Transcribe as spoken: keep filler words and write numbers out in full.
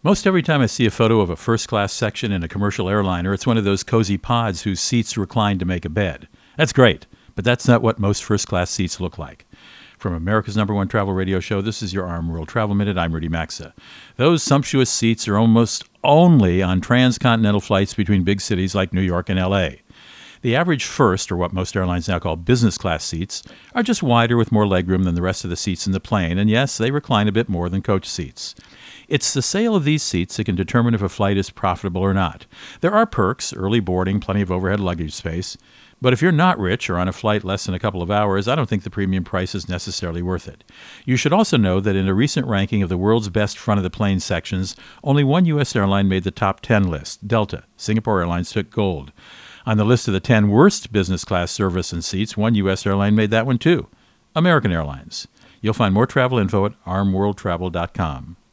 Most every time I see a photo of a first-class section in a commercial airliner, it's one of those cozy pods whose seats recline to make a bed. That's great, but that's not what most first-class seats look like. From America's number one travel radio show, this is your Arm World Travel Minute. I'm Rudy Maxa. Those sumptuous seats are almost only on transcontinental flights between big cities like New York and L A. The average first, or what most airlines now call business class seats, are just wider with more legroom than the rest of the seats in the plane, and yes, they recline a bit more than coach seats. It's the sale of these seats that can determine if a flight is profitable or not. There are perks, early boarding, plenty of overhead luggage space, but if you're not rich or on a flight less than a couple of hours, I don't think the premium price is necessarily worth it. You should also know that in a recent ranking of the world's best front-of-the-plane sections, only one U S airline made the top ten list, Delta. Singapore Airlines took gold. On the list of the ten worst business class service and seats, one U S airline made that one too, American Airlines. You'll find more travel info at arm world travel dot com.